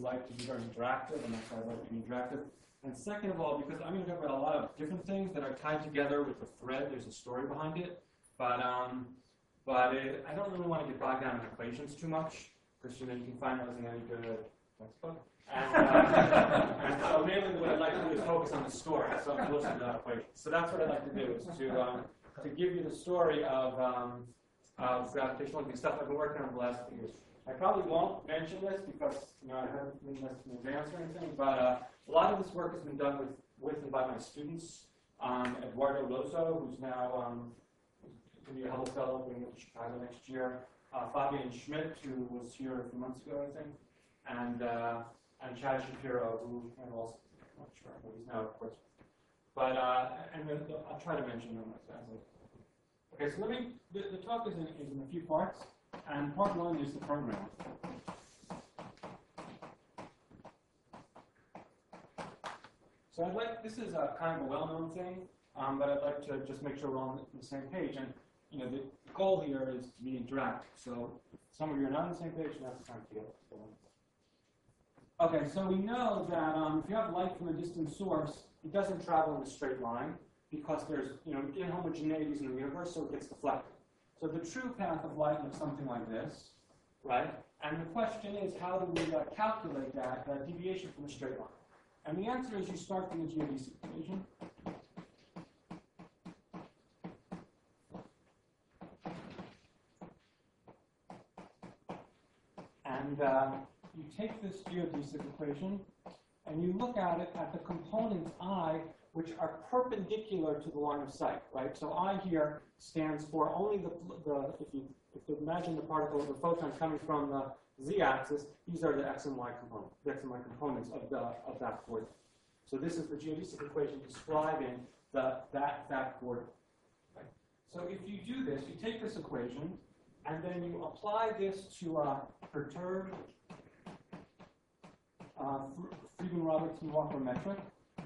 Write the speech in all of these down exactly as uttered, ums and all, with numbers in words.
like to be very interactive, and that's why I like to be interactive. And second of all, because I'm going to talk about a lot of different things that are tied together with a thread. There's a story behind it. But um, but it, I don't really want to get bogged down in equations too much, because you know you can find those in any good textbook. And, uh, and so mainly what I'd like to do is focus on the story, so I'm closer to that equation. So that's what I'd like to do, is to um, to give you the story of um, of gravitational lensing, stuff I've been working on the last few years. I probably won't mention this because you know I haven't been this in advance or anything, but uh, a lot of this work has been done with with and by my students. Um, Eduardo Lozo, who's now um, going to be a Hubble Fellow, going to Chicago next year. Uh, Fabian Schmidt, who was here a few months ago, I think, and uh, and Chad Shapiro, who and also I'm not sure, but he's now of course. But uh, and then I'll try to mention them as I. Okay, so let me. The, the talk is in, is in a few parts, and part one is the program. So I'd like. This is a kind of a well-known thing, um, but I'd like to just make sure we're on the same page. And you know, the goal here is to be interactive. So some of you are not on the same page, and that's the time to get. Okay, so we know that um, if you have light from a distant source, it doesn't travel in a straight line because there's you know inhomogeneities in the universe, so it gets deflected. So the true path of light looks something like this, right? And the question is, how do we uh, calculate that uh, deviation from a straight line? And the answer is you start from the geodesic equation. And uh, you take this geodesic equation and you look at it at the components I, which are perpendicular to the line of sight, right? So I here stands for only the, the if you if you imagine the particle, the photon coming from the z-axis, these are the x and y components, the x and y components of the of that coordinate. So this is the geodesic equation describing the that that coordinate. Right? So if you do this, you take this equation and then you apply this to a perturbed uh, Friedmann-Robertson-Walker metric.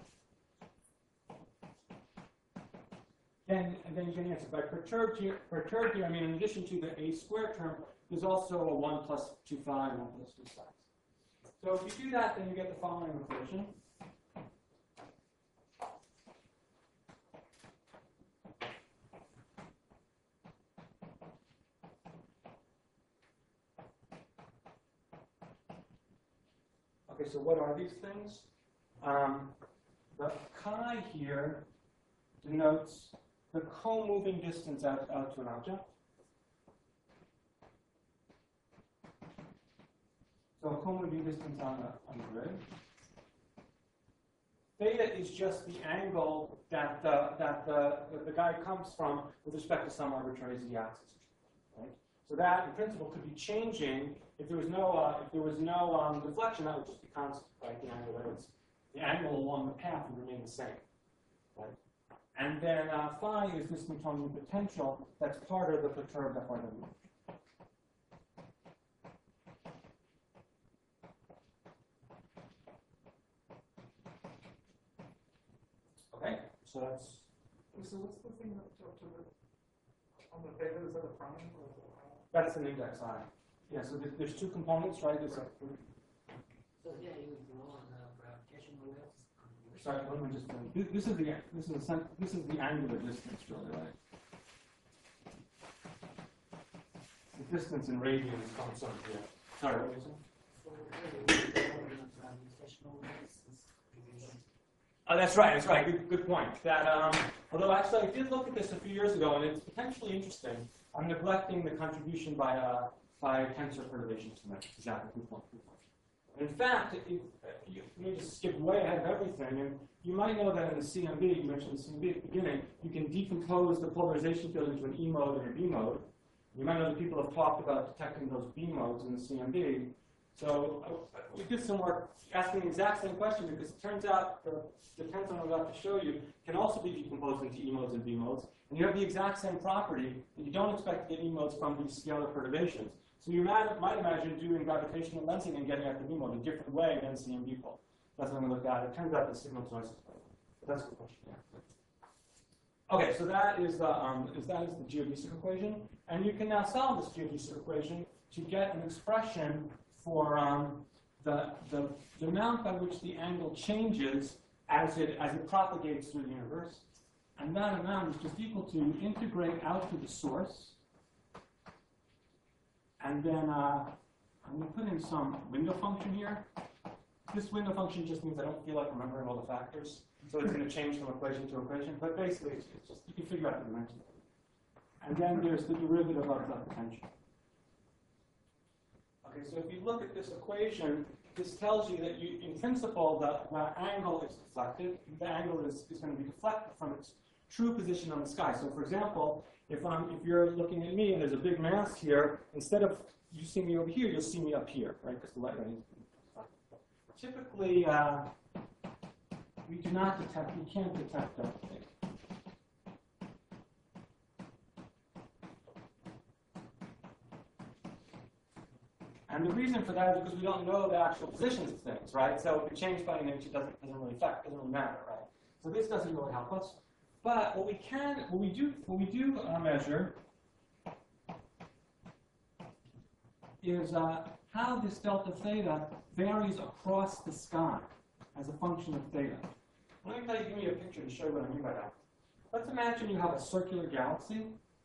Then, and then you get an answer. By perturbed here, perturbed here, I mean in addition to the a squared term, there's also a one plus two phi and one plus two psi. So if you do that, then you get the following equation. Okay, so what are these things? Um, the chi here denotes the co-moving distance out, out to an object. So co-moving distance on the, on the grid. Theta is just the angle that the, that the, that the guy comes from with respect to some arbitrary z-axis. Right? So that, in principle, could be changing if there was no uh, if there was no um, deflection. That would just be constant, right? The angle that was the angle along the path would remain the same, right? And then uh, phi is this Newtonian potential that's part of the perturbed F R W. Okay, so that's. So what's the thing up to, up to the on the theta? Is that a prime or is it a That's an index I. Yeah, so th there's two components, right? There's a, So yeah, you draw on the gravitational waves. sorry, let me just. This, this is the this is the this is the angular distance, really, right? The distance in radians comes up here. Sorry, what were you saying? So really, you draw on the gravitational waves is division. Oh, that's right. That's right. Good, good point. That um, although actually I did look at this a few years ago, and it's potentially interesting. I'm neglecting the contribution by uh, by tensor perturbation symmetry. Exactly. Good point. Good point. In fact, it, it, you need to skip way ahead of everything, and you might know that in the C M B, you mentioned the C M B at the beginning, you can decompose the polarization field into an E mode and a B mode. You might know that people have talked about detecting those B modes in the C M B. So uh, we did some work asking the exact same question because it turns out the, the tensor I'm about to show you can also be decomposed into E modes and B modes. And you have the exact same property that you don't expect to get E modes from these scalar perturbations. So you might, might imagine doing gravitational lensing and getting at the B mode a different way than C M B pole. That's what I'm going to look at. It turns out the signal choice is right. But that's a good question. Yeah. Okay, so that is the um, is that is the geodesic equation, and you can now solve this geodesic equation to get an expression for um, the, the, the amount by which the angle changes as it, as it propagates through the universe. And that amount is just equal to integrate out to the source. And then uh, I'm going to put in some window function here. This window function just means I don't feel like remembering all the factors. So it's going to change from equation to equation. But basically, it's just, you can figure out the dimensions. And then there's the derivative of the potential. Okay, so if you look at this equation, this tells you that you, in principle, the, the angle is deflected. The angle is, is going to be deflected from its true position on the sky. So for example, if, I'm, if you're looking at me and there's a big mass here, instead of you see me over here, you'll see me up here, right? Because the light ray is deflected. Typically, uh, we do not detect, we can't detect that. And the reason for that is because we don't know the actual positions of things, right? So if it changed by an inch, it doesn't, doesn't really affect, doesn't really matter, right? So this doesn't really help us. But what we can, what we do, what we do uh, measure is uh, how this delta theta varies across the sky as a function of theta. Let me tell you, give me a picture to show you what I mean by that. Let's imagine you have a circular galaxy,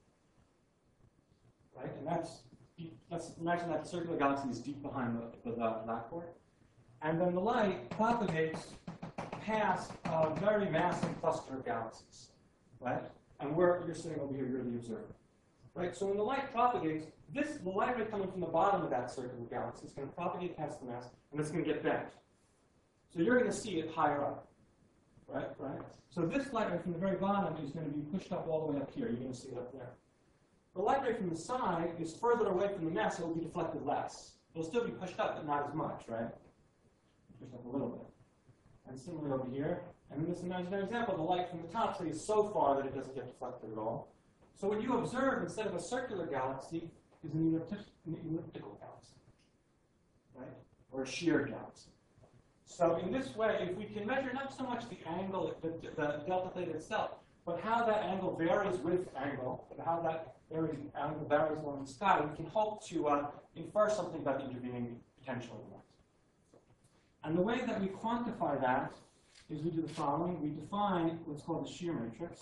right? And that's deep, let's imagine that circular galaxy is deep behind the, the, the blackboard. And then the light propagates past a very massive cluster of galaxies, right? And we're, you're sitting over here, you're the observer, right? So when the light propagates, this, the light ray coming from the bottom of that circular galaxy is going to propagate past the mass, and it's going to get bent. So you're going to see it higher up, right? Right? So this light ray from the very bottom is going to be pushed up all the way up here. You're going to see it up there. The light ray from the side is further away from the mass, so it will be deflected less. It'll still be pushed up, but not as much, right? Pushed up a little bit. And similarly over here. And in this imaginary example, the light from the top tree is so far that it doesn't get deflected at all. So what you observe, instead of a circular galaxy, is an, elliptic, an elliptical galaxy, right? Or a shear galaxy. So in this way, if we can measure not so much the angle, the, the delta theta itself, but how that angle varies with angle, how that varies, angle varies along the sky, we can hope to uh, infer something about the intervening potential in that. And the way that we quantify that is we do the following. We define what's called the shear matrix,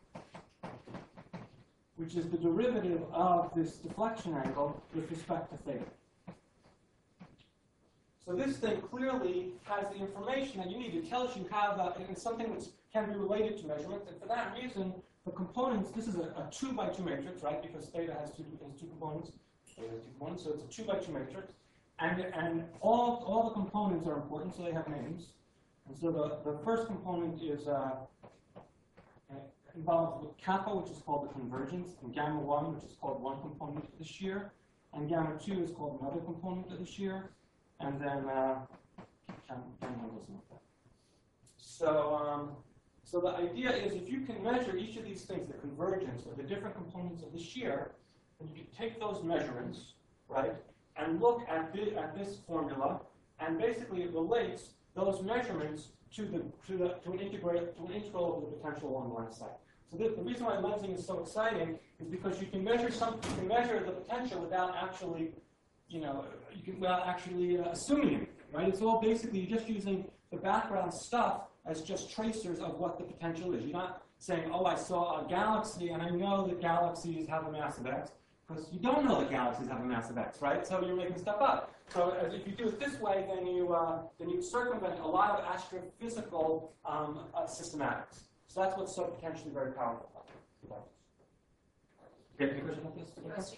which is the derivative of this deflection angle with respect to theta. So this thing clearly has the information that you need. It tells you how the, and it's something that can be related to measurements. And for that reason, the components, this is a, a two by two matrix, right? Because theta has two, has two components. Theta has two components, so it's a two by two matrix. And, and all, all the components are important, so they have names. And so the, the first component is uh, involved with kappa, which is called the convergence, and gamma one, which is called one component of the shear, and gamma two is called another component of the shear, and then uh, gamma one goes like that. So, um, so the idea is if you can measure each of these things, the convergence or the different components of the shear, then you can take those measurements, right, and look at, the, at this formula, and basically it relates those measurements to the to the to an integrate to an integral of the potential along the line of sight. So the, the reason why lensing is so exciting is because you can measure something, you can measure the potential without actually, you know, you can without actually uh, assuming it, right? It's all basically you're just using the background stuff as just tracers of what the potential is. You're not saying, oh, I saw a galaxy and I know that galaxies have a mass of X, because you don't know that galaxies have a mass of X, right? So you're making stuff up. So as if you do it this way, then you uh, then you circumvent a lot of astrophysical um, uh, systematics. So that's what's so potentially very powerful about this. Okay, any question about this?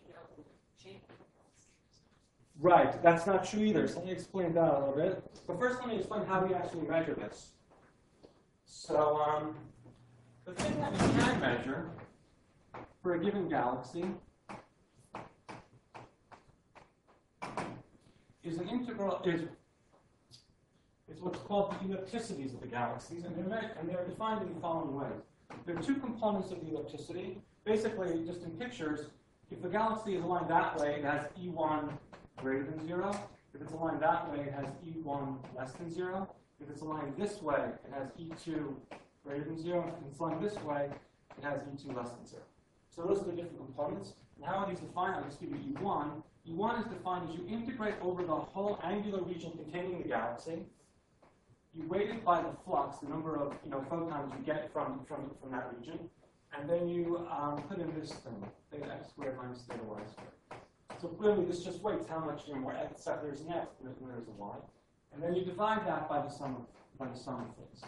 Right, that's not true either. So let me explain that a little bit. But first, let me explain how we actually measure this. So um, the thing that we can measure for a given galaxy is an integral, is, is what's called the ellipticities of the galaxies, and they're, and they're defined in the following way. There are two components of the ellipticity. Basically, just in pictures, if the galaxy is aligned that way, it has E one greater than zero. If it's aligned that way, it has E one less than zero. If it's aligned this way, it has E two greater than zero. If it's aligned this way, it has E two less than zero. So those are the different components. And how are these defined? I'll just give you E one. E one is defined as you integrate over the whole angular region containing the galaxy. You weight it by the flux, the number of you know photons you get from from, from that region, and then you um, put in this thing, theta x squared minus theta y squared. So really, this just weights how much you know, more x, except there's an x, and there's a y, and then you divide that by the sum of by the sum of things.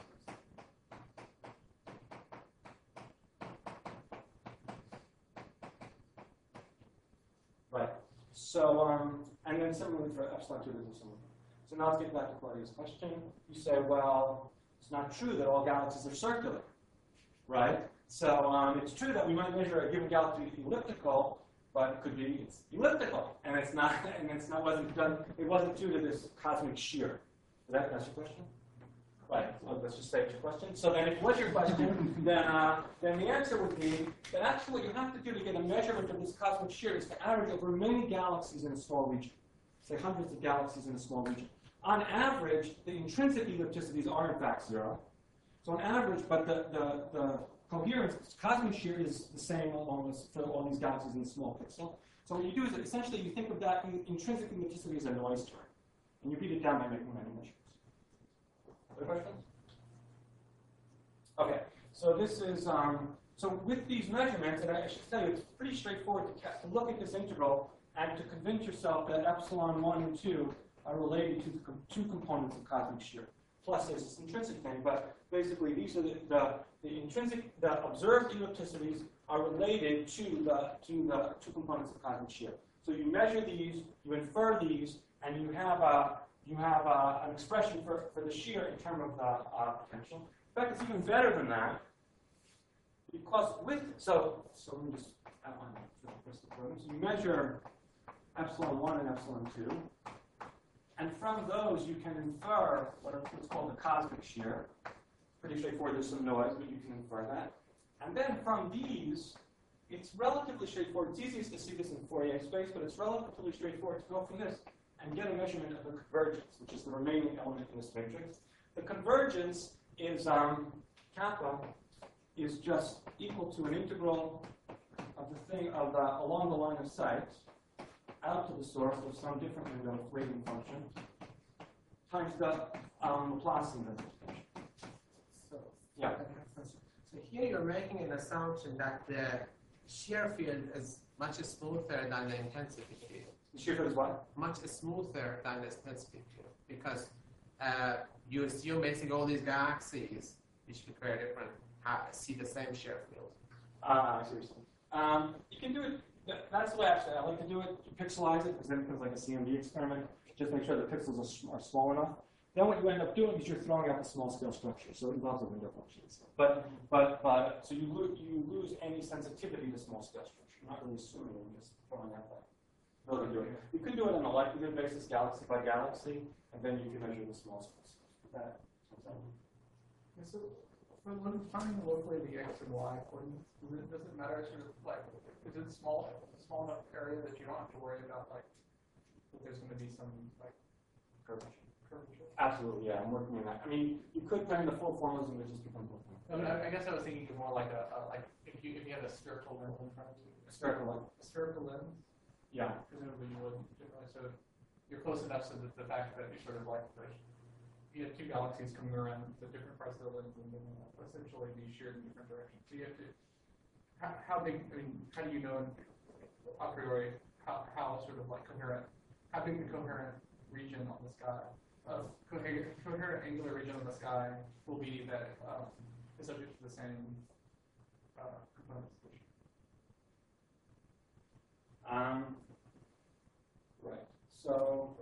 Right. So, um, and then similarly for epsilon two, there's a similar. So now let's get back to Claudia's question. You say, well, it's not true that all galaxies are circular, right? So um, it's true that we might measure a given galaxy elliptical, but it could be it's elliptical, and it's not, and it's not wasn't done. It wasn't due to this cosmic shear. Is that that's your question? Right. So let's just say it's your question. So then, if it was your question, then uh, then the answer would be that actually what you have to do to get a measurement of this cosmic shear is to average over many galaxies in a small region. Say hundreds of galaxies in a small region. On average, the intrinsic ellipticities are in fact zero. So on average, but the the, the coherence, cosmic shear is the same almost for all these galaxies in a small pixel. So what you do is that essentially you think of that intrinsic ellipticity as a noise term, and you beat it down by making many measurements. Other questions? Okay, so this is, um, so with these measurements, and I should tell you, it's pretty straightforward to, to look at this integral and to convince yourself that epsilon one and two are related to the com two components of cosmic shear. Plus there's this intrinsic thing, but basically these are the, the, the intrinsic, the observed ellipticities are related to the, to the two components of cosmic shear. So you measure these, you infer these, and you have a, you have uh, an expression for, for the shear in terms of the uh, potential. In fact, it's even better than that, because with, so, so let me just outline the rest of the program. So you measure epsilon one and epsilon two, and from those you can infer what are, what's called the cosmic shear. Pretty straightforward, there's some noise, but you can infer that. And then from these, it's relatively straightforward. It's easiest to see this in Fourier space, but it's relatively straightforward to go from this and get a measurement of the convergence, which is the remaining element in this matrix. The convergence is, um, kappa, is just equal to an integral of the thing of the, along the line of sight out to the source of some different window weighting function times the um, Laplacian representation. So, Yeah. so here you're making an assumption that the shear field is much smoother than the intensity field. The shear field is what? Much smoother than the intensity field, because uh, you assume basically all these galaxies, which compare different, have, see the same shear field. Ah, uh, seriously. Um, you can do it. That's the way actually I like to do it. You pixelize it because then it becomes like a C M D experiment. Just make sure the pixels are, are small enough. Then what you end up doing is you're throwing out the small scale structure, so it involves a window function. But but but so you lose you lose any sensitivity to small scale structure. You're not really assuming you're just throwing out that. No, do it. You can do it on a likelihood basis, galaxy by galaxy, and then you can measure the small scale stuff. That. Yeah, so when when finding locally the x and y coordinates, does it, does it matter sort of like, is it small, small enough area that you don't have to worry about like that there's going to be some like Curvature. curvature? Absolutely, yeah. I'm working on that. I mean, you could put in the full formulas and they just become full formulas. I mean, I, I guess I was thinking more like a, a like if you if you had a spherical lens in front of you. Spherical lens. A spherical lens. Yeah. Presumably you would generally so you're close enough so that the fact that you sort of like the, you have two galaxies coming around the different parts of the lens and then uh, essentially be sheared in different directions. So you have to how, how big I mean how do you know a priori how, how sort of like coherent how big the coherent region on the sky of coherent, coherent angular region on the sky will be that um, is subject to the same uh, components. Um, right. So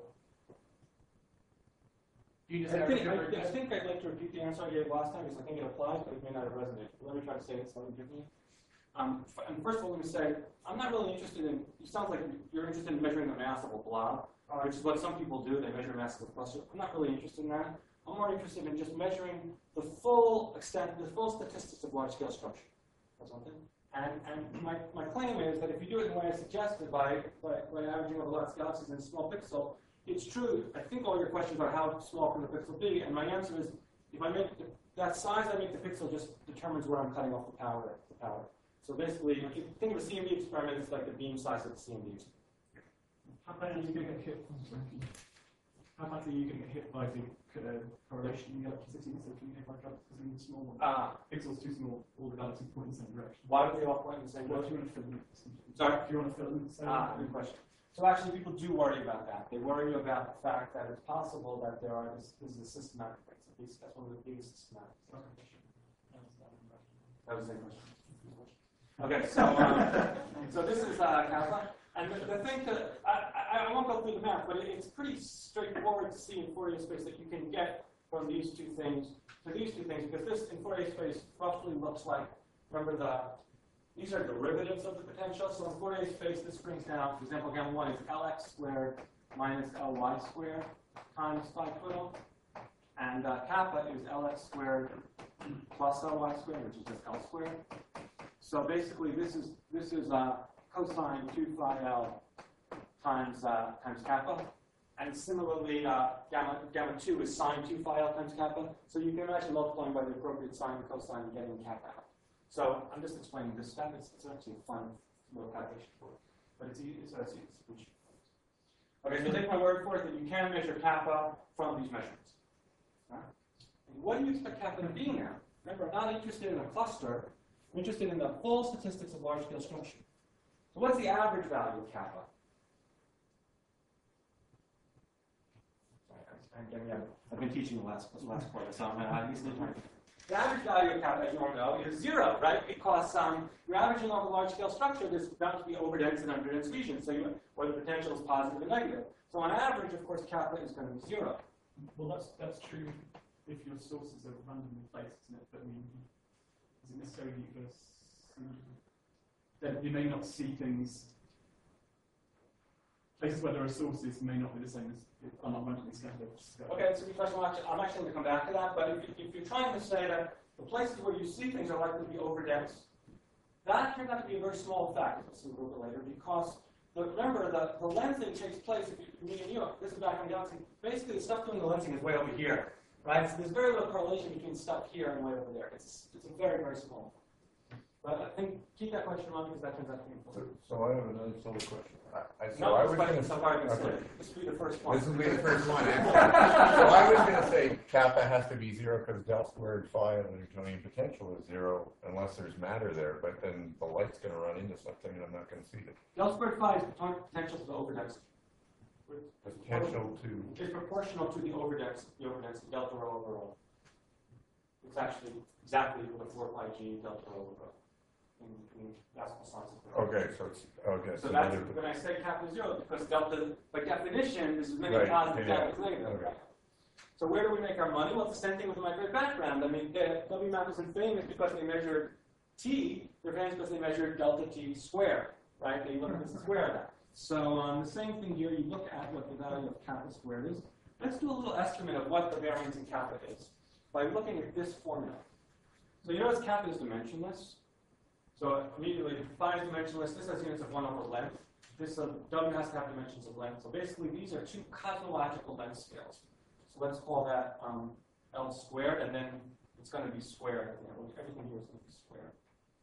Do you just I have think, I, different- I think I'd like to repeat the answer I gave last time because I think it applies, but it may not have resonated. Let me try to say it slightly differently. Um, f- and first of all, let me say, I'm not really interested in, it sounds like you're interested in measuring the mass of a blob, uh, which is what some people do, they measure mass of a cluster. I'm not really interested in that. I'm more interested in just measuring the full extent, the full statistics of large-scale structure. That's one thing. And, and my, my claim is that if you do it in the way I suggested by, by, by averaging over lots of galaxies in a small pixel, it's true. I think all your questions are how small can the pixel be, and my answer is if I make the, that size I make the pixel just determines where I'm cutting off the power. The power. So basically, if you think of a C M D experiment, it's like the beam size of the C M D experiment. How bad are you going to get hit? How badly are you going to get hit by the uh, correlation in the electricity? So can you hit by drugs because in the small one, Uh, pixels too small, all the galaxies point in the same direction. why do they all point in the same What if direction? you want to fill them? in- Sorry? If you want to fill them in the same Ah, good question. So actually, people do worry about that. They worry about the fact that it's possible that there are this, this is a systematic thing. So this- that's one of the biggest systematic. That was the same question. Okay, so um, so this is uh, kappa, and the, the thing to I, I, I won't go through the math, but it, it's pretty straightforward to see in Fourier space that you can get from these two things to these two things, because this in Fourier space roughly looks like, remember the these are derivatives of the potential. So in Fourier space, this brings down, for example, gamma one is Lx squared minus Ly squared times phi twiddle, and uh, kappa is Lx squared plus Ly squared, which is just L squared. So basically, this is this is uh, cosine two phi L times uh, times kappa, and similarly, uh, gamma gamma two is sine two phi L times kappa. So you can imagine multiplying by the appropriate sine and cosine and getting kappa out. So I'm just explaining this stuff. It's, it's actually a fun little calculation for it, but it's easy. It's, it's, it's okay. So take my word for it that you can measure kappa from these measurements. All right? And what do you expect kappa to be now? Remember, I'm not interested in a cluster. I'm interested in the full statistics of large-scale structure. So what's the average value of kappa? Sorry, I'm getting out. I've been teaching the last, the last quarter, so I'm uh, used to time. The average value of kappa, as you all know, is zero, right? Because um, you're averaging over a large-scale structure. There's bound to be overdense and underdense regions, so you, where the potential is positive and negative. So on average, of course, kappa is going to be zero. Well, that's that's true if your sources are randomly placed, isn't it? But I mean, is it necessarily you're going to see that you may not see things? Places where there are sources may not be the same as are not randomly scattered. Okay, that's a good question. I'm actually, I'm actually going to come back to that. But if, you, if you're trying to say that the places where you see things are likely to be overdense, that turns out to be a very small fact. We'll see a little bit later, because the, remember the, the lensing takes place. If you, me and you, this is back on the galaxy. Basically, the stuff doing the lensing is way over here, right? So there's very little correlation between stuff here and way over there. It's it's a very very small. But I think keep that question on because that turns out to be So, important. so I have another silly question. I, I, so No, I this was question going so to far I've been okay. saying. This will be the first one. This will be the first one. Actually. So I was going to say kappa has to be zero because del squared phi of the Newtonian potential is zero unless there's matter there. But then the light's going to run into something and I'm not going to see it. Del squared phi is the potential to the overdensity. Potential to. It's proportional to the overdensity, the overdensity delta rho over rho. It's actually exactly equal to four pi g delta rho over rho. In, in decimal signs. Okay, so it's okay. So So, that's then when I say kappa is zero, because delta, by definition, is as many Right, positive yeah, as negative. okay. Right? So where do we make our money? Well, it's the same thing with the microwave background. I mean, the W map isn't famous because they measured t. They're famous because they measured delta t squared, right? They look at this square of that. So um, the same thing here. You look at what the value of kappa squared is. Let's do a little estimate of what the variance in kappa is by looking at this formula. So you notice kappa is dimensionless. So immediately, phi is dimensionless. This has units of one over length. This uh, W has to have dimensions of length. So basically, these are two cosmological length scales. So let's call that um, L squared, and then it's going to be squared. You know, everything here is going to be squared.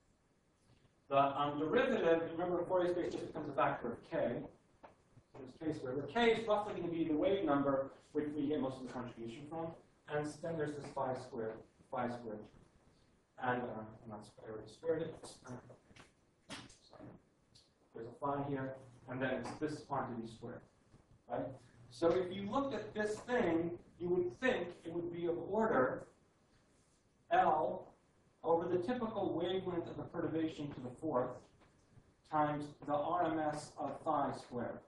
The um, derivative, remember, Fourier space just becomes a factor of k. So it's k squared. Where k is roughly going to be the wave number, which we get most of the contribution from. And then there's this phi squared, phi squared. And uh, I'm not I already squared it. Uh, sorry. There's a phi here, and then it's this quantity squared, right? So if you looked at this thing, you would think it would be of order L over the typical wavelength of the perturbation to the fourth times the R M S of phi squared.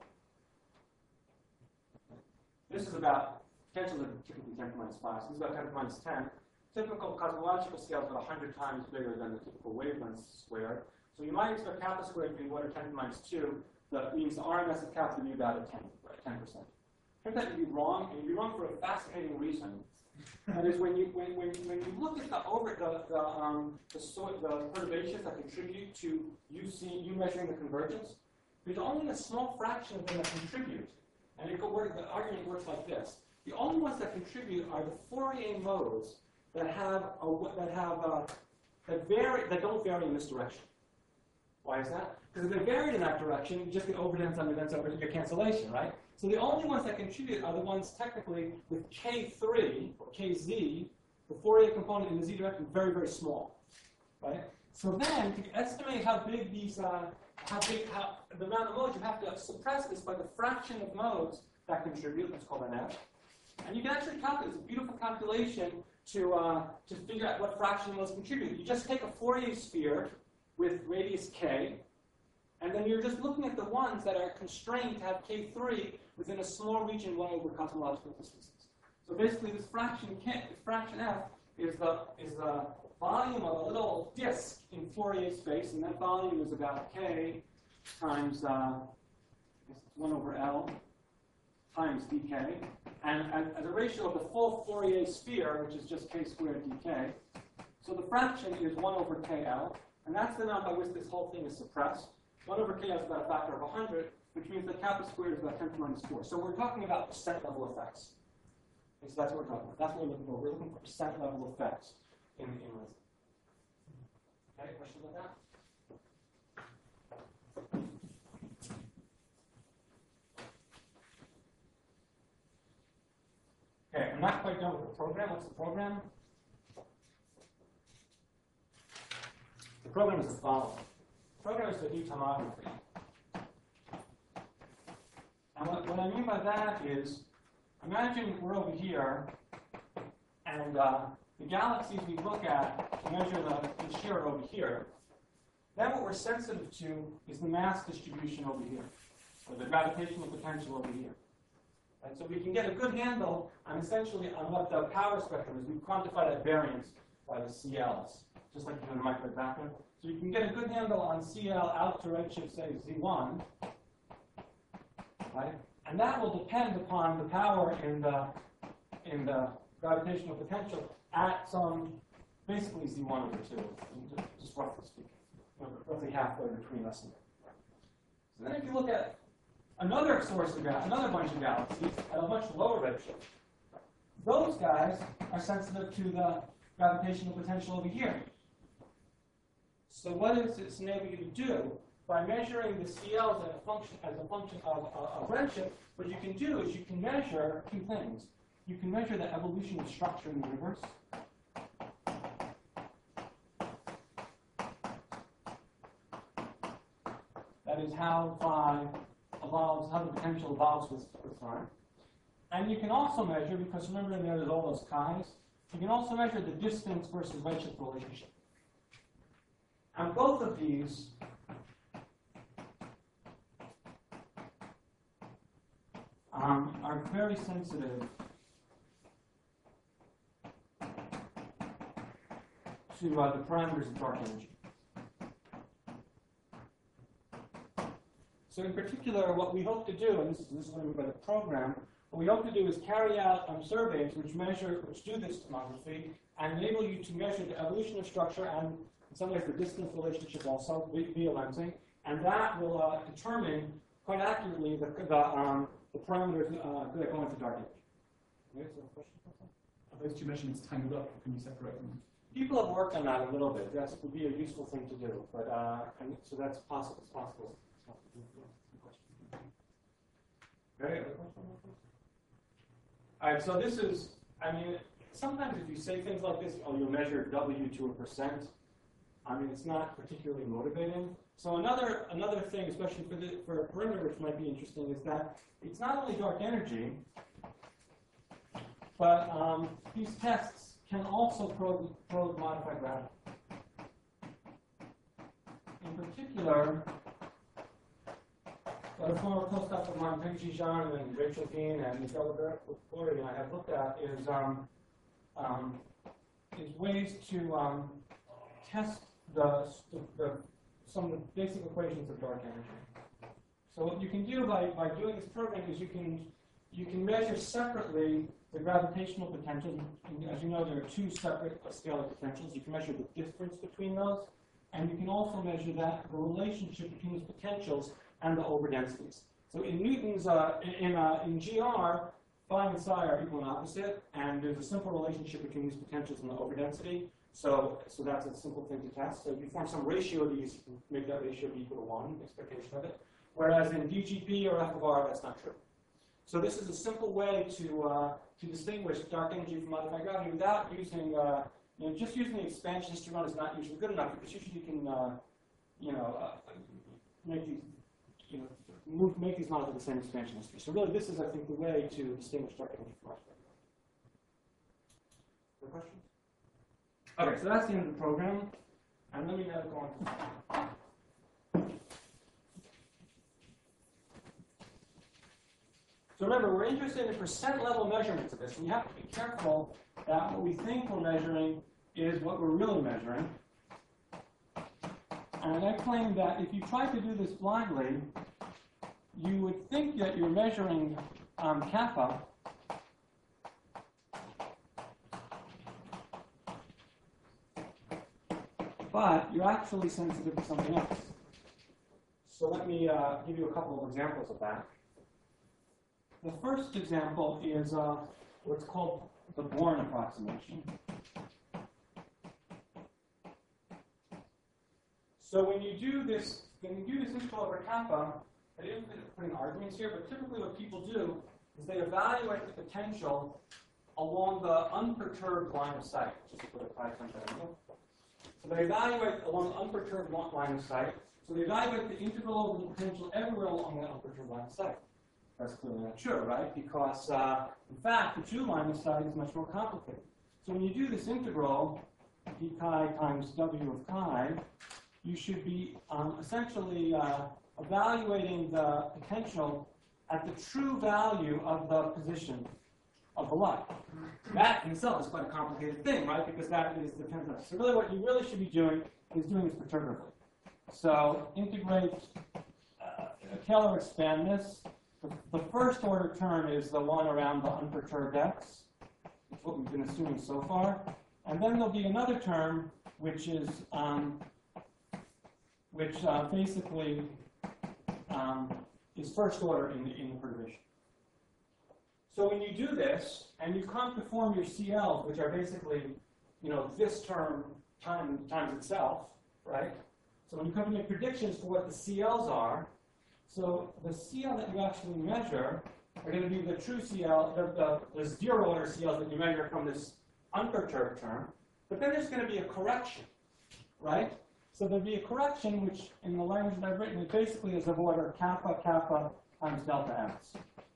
This is about potentially typically ten to the minus five. So this is about ten to the minus ten. Typical cosmological scale is about one hundred times bigger than the typical wavelength squared. So you might expect kappa squared to be one or ten to the minus two. That means the R M S of kappa to be about a ten, right, ten percent. Turns out you'd be wrong, and you'd be wrong for a fascinating reason. That is, when you when, when, when you look at the over the the um the, so, the perturbations that contribute to you seeing you measuring the convergence, there's only a small fraction of them that contribute. And it go work, the argument works like this: the only ones that contribute are the Fourier modes that have a, that have uh, that vary that don't vary in this direction. Why is that? Because if they varied in that direction, you just get overdense, underdense, over your cancellation, right? So the only ones that contribute are the ones technically with K three, or K Z, the Fourier component in the Z direction, very, very small, right? So then, to estimate how big these, uh, how big, how, the amount of modes, you have to suppress this by the fraction of modes that contribute. Let's call that F. And you can actually calculate, it's a beautiful calculation to, uh, to figure out what fraction of modes contribute. You just take a Fourier sphere with radius K, and then you're just looking at the ones that are constrained to have K three within a small region one over cosmological distances. So basically, this fraction K, this fraction F is the is the volume of a little disk in Fourier space, and that volume is about K times uh, one over L times dk, and as a ratio of the full Fourier sphere, which is just K squared dk. So the fraction is one over K L, and that's the amount by which this whole thing is suppressed. one over K L is about a factor of one hundred, which means that kappa squared is about ten to the minus four. So we're talking about percent level effects. Okay, so that's what we're talking about. That's what we're looking for. We're looking for percent level effects in, in this. Okay, questions about that? Okay, I'm not quite done with the program. What's the program? The program is the following. The program is to do tomography. And what, what I mean by that is, imagine we're over here, and uh, the galaxies we look at to measure the, the shear over here. Then what we're sensitive to is the mass distribution over here, or the gravitational potential over here. And so we can get a good handle on essentially on what the power spectrum is. We quantify that variance by the C Ls, just like you do in the microwave background. So you can get a good handle on C L out to redshift, say, Z one, right? And that will depend upon the power in the, in the gravitational potential at some, basically Z one over two, just roughly speaking, roughly halfway between us and there. So then if you look at another source of gas, another bunch of galaxies at a much lower redshift, those guys are sensitive to the gravitational potential over here. So what does this enable you to do? By measuring the C Ls as a function, as a function of, of, of redshift, what you can do is you can measure two things. You can measure the evolution of structure in the universe. That is how phi evolves, how the potential evolves with, with time. And you can also measure, because remember in there there's all those chi's, you can also measure the distance versus redshift relationship. And both of these um, are very sensitive to uh, the parameters of dark energy. So in particular, what we hope to do, and this is, this is what I mean by the program, what we hope to do is carry out um, surveys which measure, which do this tomography, and enable you to measure the evolution of structure and, in some ways, the distance relationship also via lensing, and that will uh, determine quite accurately the, the, um, the parameters uh, that go into dark energy. Okay, so question about that? Are those two measurements tangled up, or can you separate them? People have worked on that a little bit. That would be a useful thing to do, but uh, and so that's possible. It's possible. Okay. All right. So this is. I mean, sometimes if you say things like this, oh, you'll measure W to a percent. I mean, it's not particularly motivating. So another another thing, especially for the for a perimeter, which might be interesting, is that it's not only dark energy, but um, these tests can also probe, probe modified gravity. In particular, what a former postdoc of mine, Peng Zhang and Rachel Dean and Michelle Gordon and I have looked at is um, um, is ways to um, test the, the, the some of the basic equations of dark energy. So what you can do by, by doing this program is you can you can measure separately the gravitational potentials. And as you know, there are two separate scalar potentials. You can measure the difference between those, and you can also measure that the relationship between these potentials and the overdensities. So in Newton's, uh, in, uh, in G R, phi and psi are equal and opposite, and there's a simple relationship between these potentials and the overdensity. So, so that's a simple thing to test. So if you form some ratio of these, you can make that ratio be equal to one, expectation of it. Whereas in D G P or F of R, that's not true. So this is a simple way to uh, to distinguish dark energy from modified gravity without using, uh, you know, just using the expansion history is not usually good enough, because usually you can, uh, you know, uh, make these, you know, move, make these models with the same expansion history. So really, this is, I think, the way to distinguish dark energy from modified gravity. Other questions? Okay, so that's the end of the program, and let me now go on to. So remember, we're interested in percent level measurements of this, and you have to be careful that what we think we're measuring is what we're really measuring. And I claim that if you try to do this blindly, you would think that you're measuring um, kappa, but you're actually sensitive to something else. So let me uh, give you a couple of examples of that. The first example is uh, what's called the Born approximation. So when you do this, when you do this integral over kappa, I didn't put in arguments here, but typically what people do is they evaluate the potential along the unperturbed line of sight. Just to put a five times that angle. So they evaluate along the unperturbed line of sight. So they evaluate the integral over the potential everywhere along that unperturbed line of sight. That's clearly not true, right? Because, uh, in fact, the true line of sight is much more complicated. So when you do this integral, d chi times w of chi, you should be um, essentially uh, evaluating the potential at the true value of the position of the light. That in itself is quite a complicated thing, right? Because that is depends on. So really, what you really should be doing is doing this perturbatively. So integrate, uh, Taylor expand this. The, the first order term is the one around the unperturbed x. That's what we've been assuming so far. And then there'll be another term which is um, which uh, basically um, is first order in the, in the perturbation. So when you do this, and you come to form your C Ls, which are basically, you know, this term time, times itself, right? So when you come to make predictions for what the C Ls are, so the C L that you actually measure are going to be the true C L, the, the, the zero order C Ls that you measure from this unperturbed term. But then there's going to be a correction, right? So there'll be a correction, which in the language that I've written, it basically is of order kappa kappa times delta x.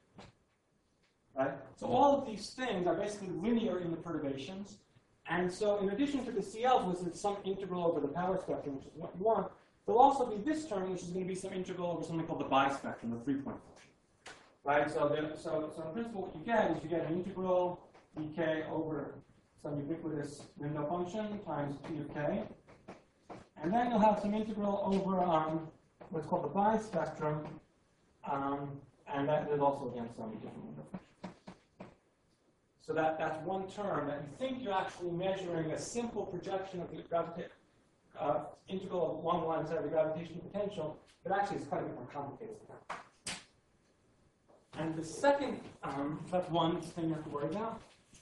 Right? So all of these things are basically linear in the perturbations. And so in addition to the C Ls, which is some integral over the power spectrum, which is what you want, there'll also be this term, which is going to be some integral over something called the bispectrum, the three-point function. Right? So, the, so, so in principle, what you get is you get an integral dk over some ubiquitous window function times p of k. And then you'll have some integral over um, what's called the bispectrum, um, and that is also, again, some different window function. So that, that's one term that you think you're actually measuring a simple projection of the gravita uh, integral along the line of the gravitational potential, but actually it's quite a bit more complicated than that. And the second, um, that's one thing you have to worry about.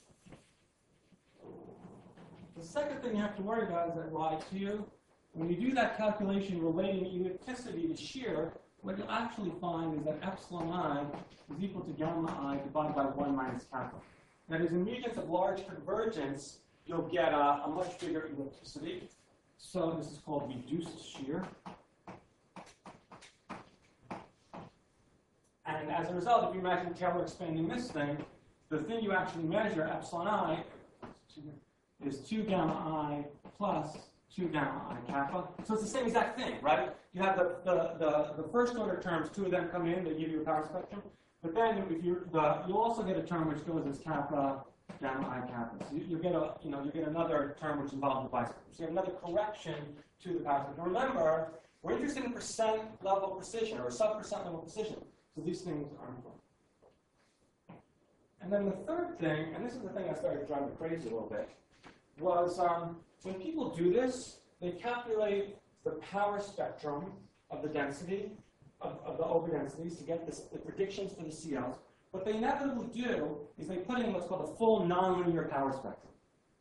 The second thing you have to worry about is that y two. When you do that calculation relating ellipticity to shear, what you'll actually find is that epsilon I is equal to gamma I divided by one minus kappa. That is, in regions of large convergence, you'll get a, a much bigger ellipticity. So this is called reduced shear. And as a result, if you imagine Taylor expanding this thing, the thing you actually measure, epsilon I, is two gamma I plus two gamma I kappa. So it's the same exact thing, right? You have the, the, the, the first order terms, two of them come in, they give you a power spectrum. But then if you the you'll also get a term which goes as kappa, gamma I kappa. So you, you get a you know you get another term which involves the bispectrum. So you have another correction to the power spectrum. Remember, we're interested in percent level precision or sub percent level precision. So these things are important. And then the third thing, and this is the thing I started driving me crazy a little bit, was um, when people do this, they calculate the power spectrum of the density of, of the overdensities to get this, the predictions for the C Ls. What they inevitably do is they put in what's called a full nonlinear power spectrum.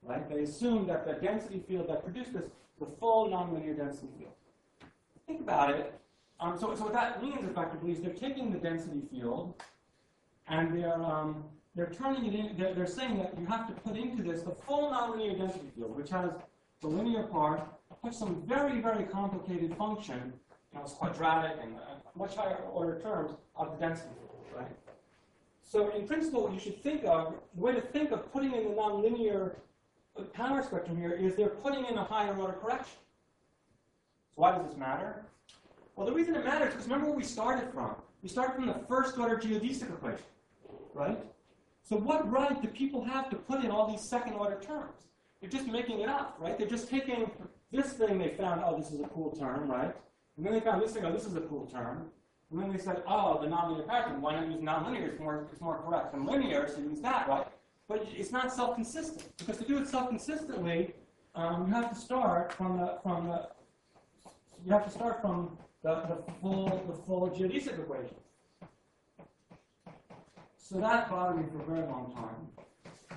right? They assume that the density field that produced this is the full nonlinear density field. Think about it. Um, so, so what that means effectively is they're taking the density field and they're um, they're turning it in. They're, they're saying that you have to put into this the full nonlinear density field, which has the linear part plus some very very complicated function. You know, it's quadratic and uh, much higher order terms of the density field, right? So in principle, what you should think of, the way to think of putting in the nonlinear power spectrum here is they're putting in a higher order correction. So why does this matter? Well, the reason it matters is because remember where we started from. We started from the first order geodesic equation, right? So what right do people have to put in all these second order terms? They're just making it up, right? They're just taking this thing they found, oh, this is a cool term, right? And then they found this thing, oh, this is a cool term. And then they said, oh, the nonlinear paradigm, why not use nonlinear? It's more, it's more correct than linear, so use that, right? But it's not self-consistent, because to do it self-consistently, um, you have to start from the, from the, you have to start from the, the full, the full geodesic equation. So that bothered me for a very long time.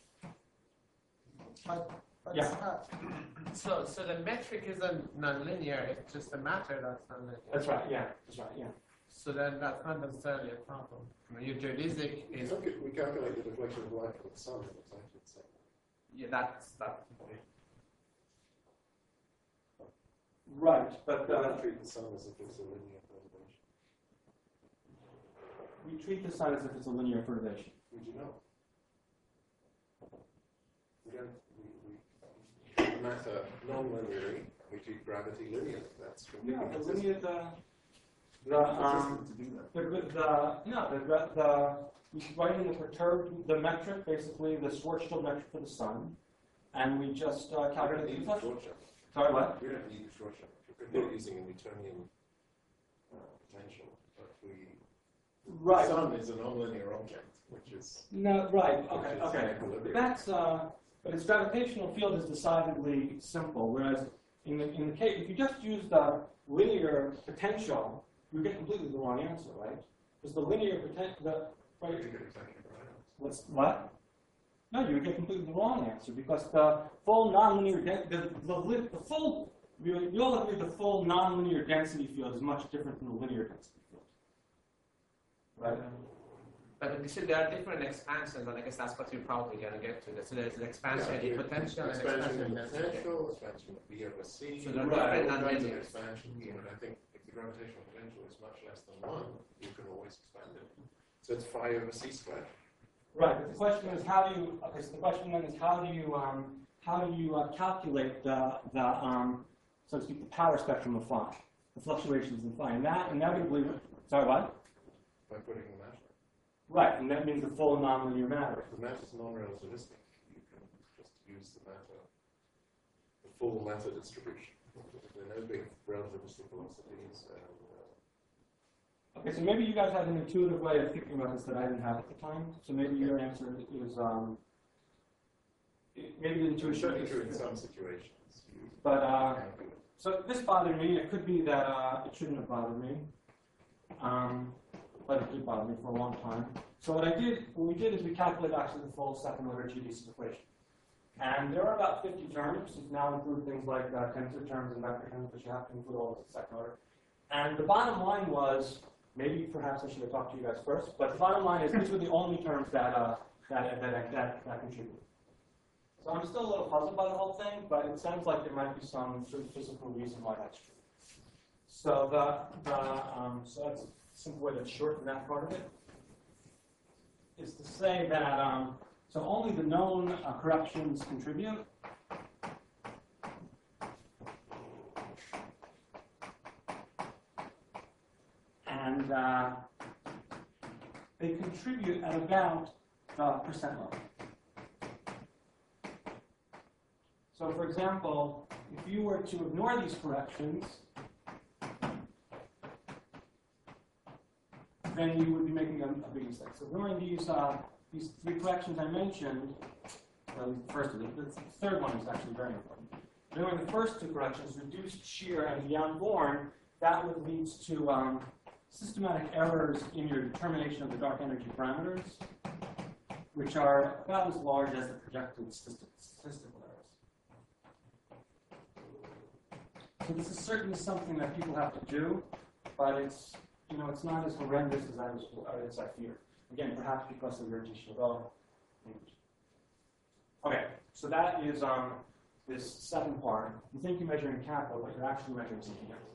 But, but Yeah. uh, so, so the metric isn't nonlinear, it's just the matter that's nonlinear. That's right, yeah, that's right, yeah. So then that's not necessarily a problem. I mean, your geodesic We is, calculate, we calculate the deflection of light from the sun, and it's actually the same. yeah, that's, that. Right, but We uh, don't treat the sun as if it's a linear perturbation. we treat the sun as if it's a linear perturbation. Would you know? We don't, we, we treat matter non-linearly, we treat gravity linearly. That's Yeah, completely the consistent. linear, the, the, um, Consistent to do that. the, the, no, the, the, we write in the perturbed, the metric, basically, the Schwarzschild metric for the sun, and we just uh, We don't calculate the need deflection. Schwarzschild. Sorry, what? We don't need Schwarzschild. We're using a Newtonian uh, potential, but we. Right. The sun is a non-linear object, which is. No, right, which okay, is okay. equilibrium. That's, uh, but its gravitational field is decidedly simple, whereas in the, in the case, if you just use the linear potential, you get completely the wrong answer, right? Because the linear potential, the, right, You get exactly right. what's, what? No, you would get completely the wrong answer, because the full nonlinear, den- the, the, li- the full, you, you all agree the full nonlinear density field is much different from the linear density field. Right? But you see, there are different expansions, and I guess that's what you're probably going to get to. So there's an expansion in potential and Expansion expansion in in density. potential, expansion of B over C. So they're Right. different all kinds of nonlinears. expansions, and I think if the gravitational potential is much less than one, you can always expand it. So it's phi over C squared. Right, but the question is how do you, okay, so the question then is how do you, um, how do you uh, calculate the, the um, so to speak, the power spectrum of phi, the fluctuations in phi, and that inevitably, sorry, what? By putting the matter. Right, and that means the full nonlinear matter. The matter is non-relativistic. You can just use the matter, the full matter distribution. There are no big relativistic velocities. And, uh, Okay, so maybe you guys had an intuitive way of thinking about this that I didn't have at the time, so maybe your answer is, um, it- maybe the it's intuition certainly is, true in some situations. You but, uh, can't do it. so this bothered me, it could be that, uh, it shouldn't have bothered me. Um, but it did bother me for a long time. So what I did, what we did is we calculated actually the full second order geodesic equation. And there are about fifty terms. You've now include things like uh, tensor terms and vector terms, but you have to include all this in second order. And the bottom line was, maybe perhaps I should have talked to you guys first, but the bottom line is these were the only terms that, uh, that, that, that, that contribute. So I'm still a little puzzled by the whole thing, but it sounds like there might be some sort of physical reason why that's true. So the, the um, so that's a simple way to shorten that part of it, is to say that um, so only the known uh, corrections contribute. And uh, they contribute at about the percent level. So for example, if you were to ignore these corrections, then you would be making a, a big mistake. So ignoring these uh, these three corrections I mentioned, well, the first of them, the third one is actually very important. Ignoring the first two corrections, reduced shear and the unborn, that would lead to um, systematic errors in your determination of the dark energy parameters. which are about as large as the projected statistical statistical errors. So this is certainly something that people have to do, but it's, you know, it's not as horrendous as I was, or as I feared. Again, perhaps because of the irritation of oh. Okay, so that is um, this second part. You think you're measuring kappa, but you're actually measuring something else.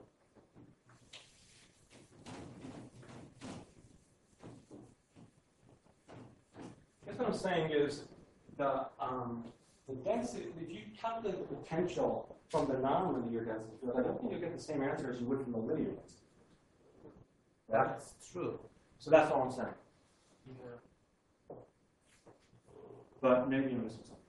Guess what I'm saying is the um, the density. If you calculate the potential from the nonlinear density field, I don't think you'll get the same answer as you would from the linear density. Right? That's true. So that's all I'm saying. Yeah. But maybe you're missing something.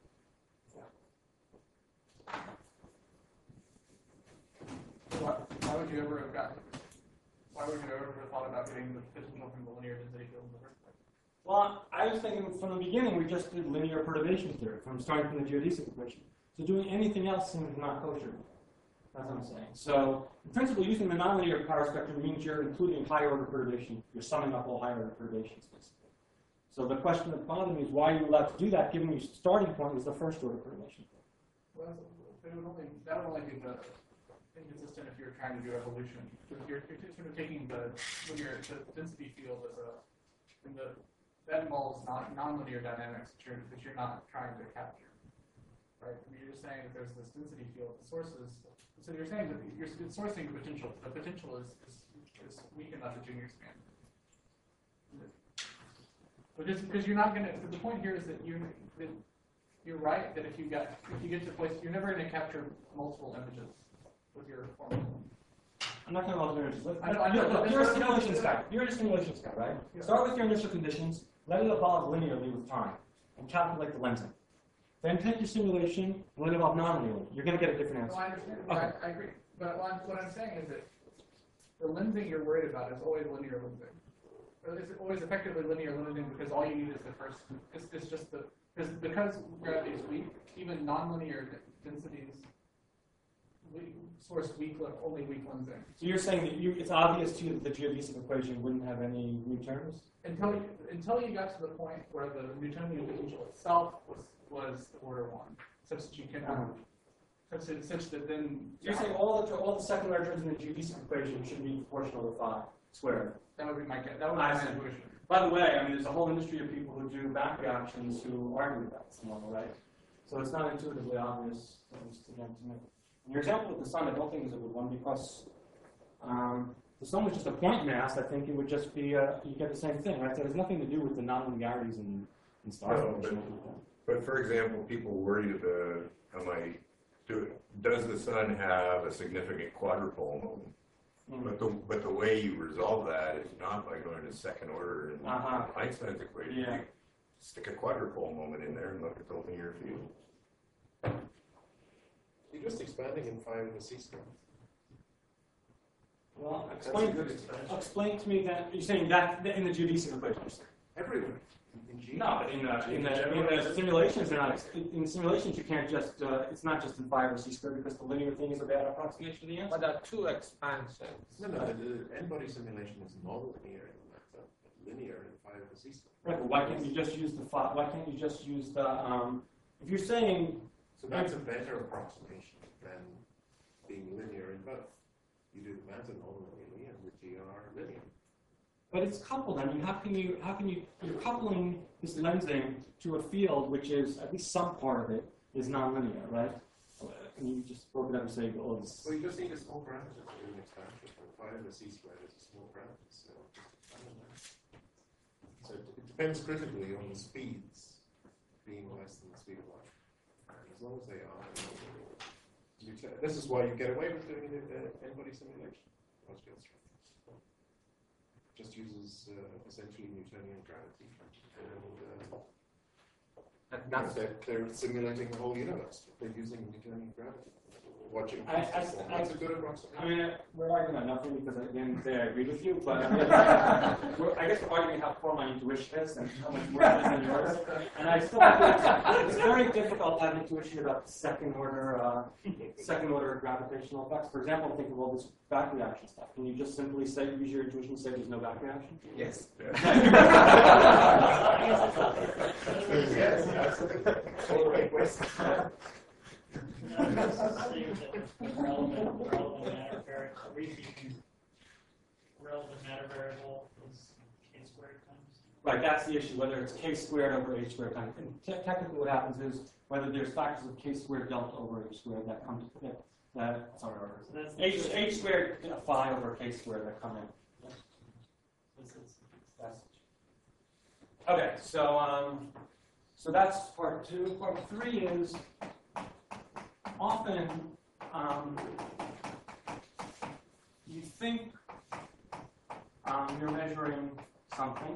Why, why would you ever have gotten, why would you ever have thought about getting the potential from the linear density field in the first place? Well, I was thinking from the beginning we just did linear perturbation theory, from starting from the geodesic equation. So doing anything else seems not kosher. That's what I'm saying. So, in principle, using the nonlinear power spectrum means you're including higher order perturbation. You're summing up all higher order perturbations, basically. So the question that bothered me is why are you allowed to do that, given your starting point was the first order perturbation? Well, it would only, that would only be the inconsistent if you're trying to do evolution. If you're, if you're sort of taking the linear the density field as a, and the, that involves non, nonlinear dynamics that you're, that you're not trying to capture. Right? I mean, you're just saying that there's this density field, the sources. So you're saying that you're sourcing the potential. The potential is, is, is weak enough that you can expand. But just because you're not going to, the point here is that you're, that you're right that if you get if you get to a place, you're never going to capture multiple images with your formula. I'm not talking about the images. I know, I know, Look, but you're a that's- simulations guy. You're a simulations guy, right? Yeah. Start with your initial conditions, let it evolve linearly with time, and calculate the lensing. Then take your simulation, and let it evolve non-linearly. You're going to get a different No, answer. I understand. I, I agree. But what I'm, what I'm saying is that the lensing you're worried about is always linear lensing. Or it's always effectively linear lensing because all you need is the first. It's, it's just the because because gravity is weak. Even nonlinear densities we source weak only weak lensing. So you're saying that you, it's obvious to you that the geodesic equation wouldn't have any new terms? Until you, until you got to the point where the Newtonian potential itself was was order one, such that you can Uh-huh. such that such that then You're saying all the all the second order terms in the geodesic equation should be proportional to phi squared. that would be my guess. That would be I my see. intuition. By the way, I mean, there's a whole industry of people who do back reactions who argue with that model, right? So it's not intuitively obvious, at least again to me. In your example with the sun, I don't think is a good one because um, the sun was just a point mass. I think it would just be, uh, you get the same thing, right? So it has nothing to do with the nonlinearities in, in star No, formation. But for example, people worry about, am I, do, does the sun have a significant quadrupole moment? Mm. But the, but the way you resolve that is not by going to second order in Uh-huh. Einstein's equation. Yeah. You stick a quadrupole moment in there and look at the linear field. You're just expanding in phi with a c square. Well, That's a explain, good expansion. explain to me that, you're saying that in the geodesic equation. Everywhere. In G. No, but in the, in the, in the simulations, they're not, in simulations you can't just, uh, it's not just in phi or c squared because the linear thing is a bad approximation of the answer. But there are two expansions. No, no, the n-body simulation is non-linear in matter, but linear in phi over c square. Right, but why can't you just use the phi, why can't you just use the, um, if you're saying, So that's a better approximation than being linear in both. You do the matter non-linearly and the G R linear. but it's coupled, I mean, how can you, how can you, you're coupling this lensing to a field which is, at least some part of it, is nonlinear, right? And you just broke it up and say, oh, this, Well, you just need a small parameter to do an expansion. And phi over c squared is a small parameter, so just expand on that. So it it depends critically on the speeds being less than the speed of light. And as long as they are, you t- this is why you get away with doing an uh, n-body simulation. Large-scale structures. Just uses uh, essentially Newtonian gravity, and uh, And that's that's they're, they're simulating the whole universe. They're using Newtonian gravity. watching I- peace I- perform. I- That's a good I approximation. mean, uh, we're arguing about nothing because at the end of the day, I agree with you, but I, mean, we're, I guess we're arguing how poor my intuition is and how much worse it is than yours. And I still think it's, it's very difficult to have intuition about second order, uh, second order gravitational effects. For example, think of all this back reaction stuff. Can you just simply say, use your intuition and say there's no back reaction? Yes. Yes, absolutely. All right, Wes. Relevant, relevant matter variable, repeating relevant matter variable is k squared times. Right, that's the issue, whether it's k squared over h squared times. And te- technically what happens is whether there's factors of k squared delta over h squared that come to, that, that sorry, So that's h, h squared uh, phi over k squared that come in. this is- That's okay, so um, so that's part two. Part three is often um, you think um, you're measuring something,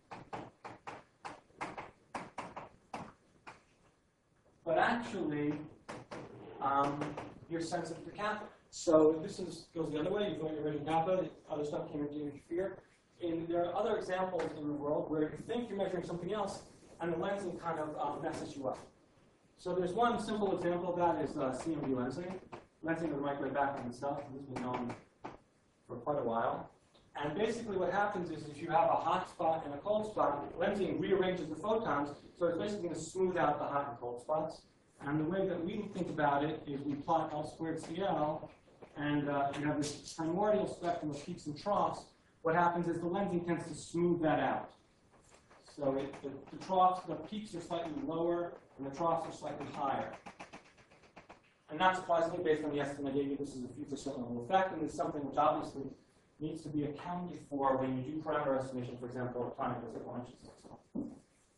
but actually um, you're sensitive to kappa. So this is goes the other way. You thought you were measuring kappa, other stuff came in to interfere. And there are other examples in the world where you think you're measuring something else, and the lensing kind of um, messes you up. So there's one simple example of that is uh, C M D lensing, lensing of the microwave background stuff. This has been known for quite a while. And basically what happens is if you have a hot spot and a cold spot, lensing rearranges the photons, so it's basically going to smooth out the hot and cold spots. And the way that we think about it is we plot L squared C L, and uh, you have this primordial spectrum of peaks and troughs. What happens is the lensing tends to smooth that out. So it, the, the troughs, the peaks are slightly lower, and the troughs are slightly higher. And not surprisingly, based on the estimate I gave you, this is a few percent level effect, and it's something which obviously needs to be accounted for when you do parameter estimation, for example, of tonic physical engines.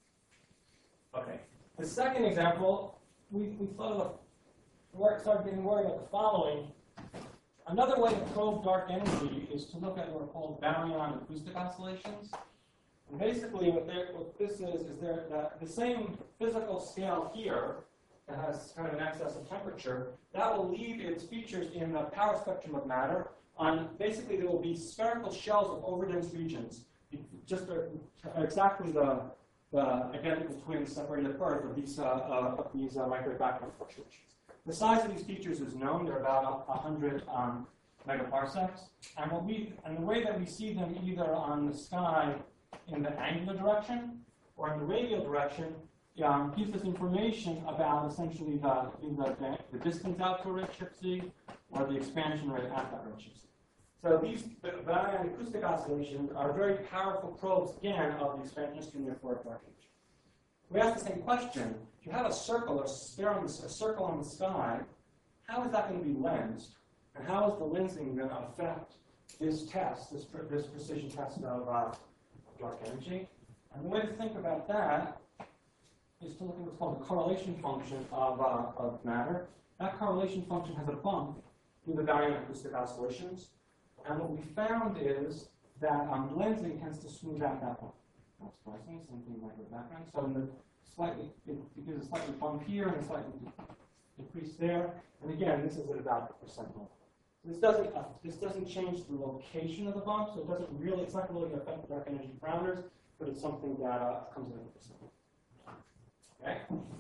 Okay. The second example, we, we thought of a, work, started getting worried about the following. Another way to probe dark energy is to look at what are called baryon acoustic oscillations. And basically, what, what this is, is there that the same physical scale here that has kind of an excess of temperature, that will leave its features in the power spectrum of matter. On basically, there will be spherical shells of overdense regions, just are exactly the, the identical twins separated at birth of these, uh, uh, of these uh, microwave background fluctuations. The size of these features is known; they're about one hundred um, megaparsecs. And what we, and the way that we see them either on the sky in the angular direction or in the radial direction um, gives us information about essentially the, the, the distance out to a redshift Z or the expansion rate at that redshift Z. So these baryon acoustic oscillations are very powerful probes, again, of the expansion stream, therefore of dark energy. We ask the same question. If you have a circle or sphere on the, a circle on the sky, how is that going to be lensed? And how is the lensing going to affect this test, this, this precision test of uh, dark energy? And the way to think about that is to look at what's called the correlation function of, uh, of matter. That correlation function has a bump through the baryon acoustic oscillations. And what we found is that um, lensing tends to smooth out that bump. Not surprising, same thing like the background. So in the slightly, it, it gives a slightly bump here and a slightly decrease there. And again, this is at about the percent level. This doesn't uh, this doesn't change the location of the bump, so it doesn't really, it's not really going to affect dark energy parameters, but it's something that uh, comes in at the percent level. Okay.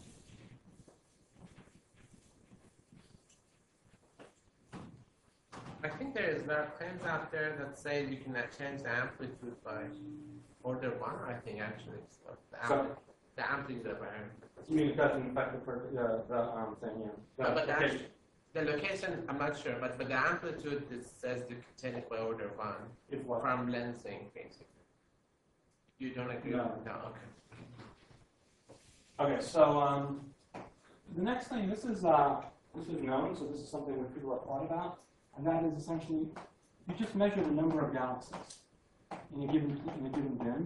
I think there is there are claims out there that say you can uh, change the amplitude by order one. I think actually, so the, So- ampli- the amplitude of variance. You mean it doesn't affect the, per- the, the um, thing, yeah. The No, but the, location. the location, I'm not sure, but for the amplitude, it says you can change it by order one If what? from lensing, basically. You don't agree? No. No. Okay. Okay, so um, the next thing, this is uh, this is known, so this is something that people have thought about, and that is essentially you just measure the number of galaxies in a given in a given bin.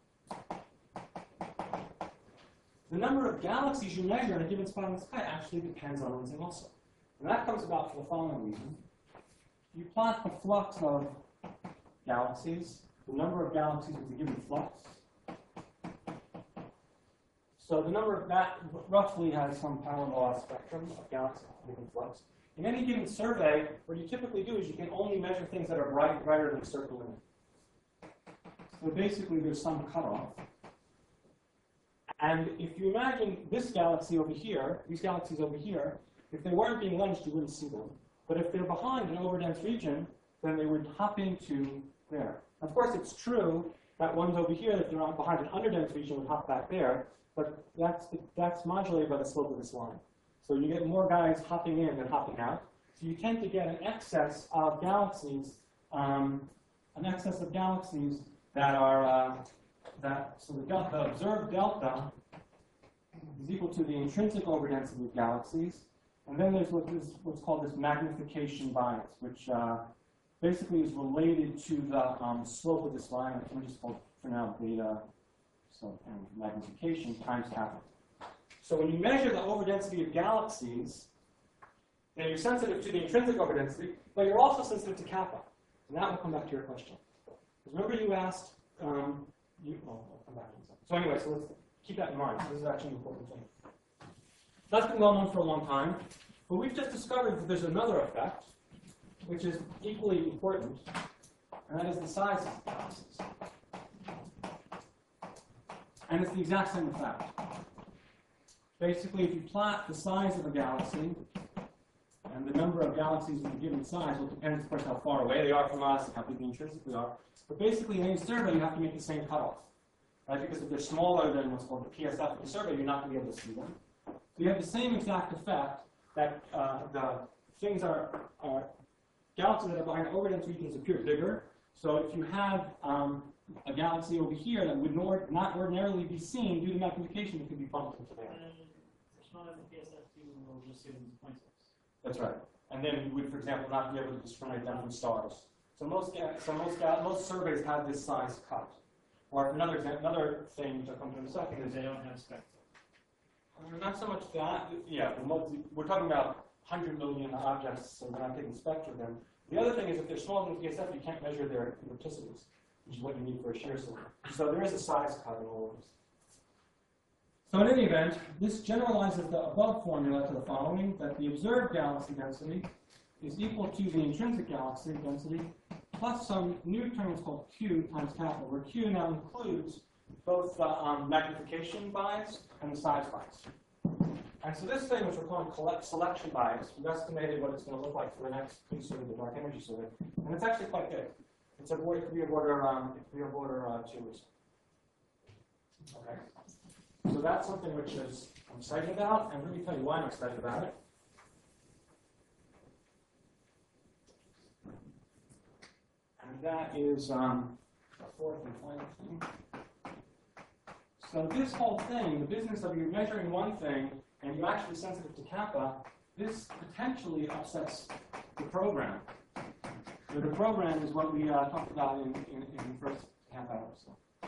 The number of galaxies you measure in a given spot in the sky actually depends on lensing also, and that comes about for the following reason: you plot the flux of galaxies, the number of galaxies with a given flux. So the number of that roughly has some power law spectrum of galaxies given flux. In any given survey, what you typically do is you can only measure things that are bright, brighter than the circle limit. So basically, there's some cutoff. And if you imagine this galaxy over here, these galaxies over here, if they weren't being lensed, you wouldn't see them. But if they're behind an overdense region, then they would hop into there. Of course, it's true that ones over here, if they're not behind an underdense region, would hop back there. But that's, that's modulated by the slope of this line. So you get more guys hopping in than hopping out. So you tend to get an excess of galaxies, um, an excess of galaxies that are, uh, that, so the, del the observed delta is equal to the intrinsic overdensity of galaxies. And then there's what is, what's called this magnification bias, which uh, basically is related to the um, slope of this line. I can just call it for now beta, so and magnification times kappa. So when you measure the overdensity of galaxies, then you're sensitive to the intrinsic overdensity, but you're also sensitive to kappa. And that will come back to your question. Because remember you asked, um, you, well, I'll come back to that. So anyway, so let's keep that in mind. So this is actually an important thing. That's been well known for a long time, but we've just discovered that there's another effect, which is equally important, and that is the size of galaxies. And it's the exact same effect. Basically, if you plot the size of a galaxy and the number of galaxies of a given size, well, it depends, of course, how far away they are from us and how big they intrinsically are. But basically, in any survey, you have to make the same cutoff, right? Because if they're smaller than what's called the P S F of the survey, you're not going to be able to see them. So you have the same exact effect that uh, the things are, are galaxies that are behind overdense regions appear bigger. So if you have um, a galaxy over here that would nor not ordinarily be seen due to magnification, it could be bumped into there. It's not in the P S F, you will just see them as pointers. That's right. And then you would, for example, not be able to discriminate them from stars. So most so most most surveys have this size cut. Or another another thing to come to in a second is They don't have spectra. uh, not so much that. Yeah, the multi, we're talking about one hundred million objects, so we're not taking spectra of them. The other thing is if they're smaller than P S F, you can't measure their ellipticities, which is what you need for a shear survey. So there is a size cut in all of this. So in any event, this generalizes the above formula to the following, that the observed galaxy density is equal to the intrinsic galaxy density plus some new term is called Q times kappa, where Q now includes both the um, magnification bias and the size bias. And so this thing, which we're calling collect selection bias, we've estimated what it's going to look like for the next piece of the dark energy survey, and it's actually quite big. It's a, it could be of order, um, it could be of order uh, two or so. Okay. So that's something which is I'm excited about, and let me tell you why I'm excited about it. And that is um, the fourth and final thing. So this whole thing, the business of you measuring one thing and you're actually sensitive to kappa, this potentially upsets the program. So the program is what we uh, talked about in, in, in the first half hour or so.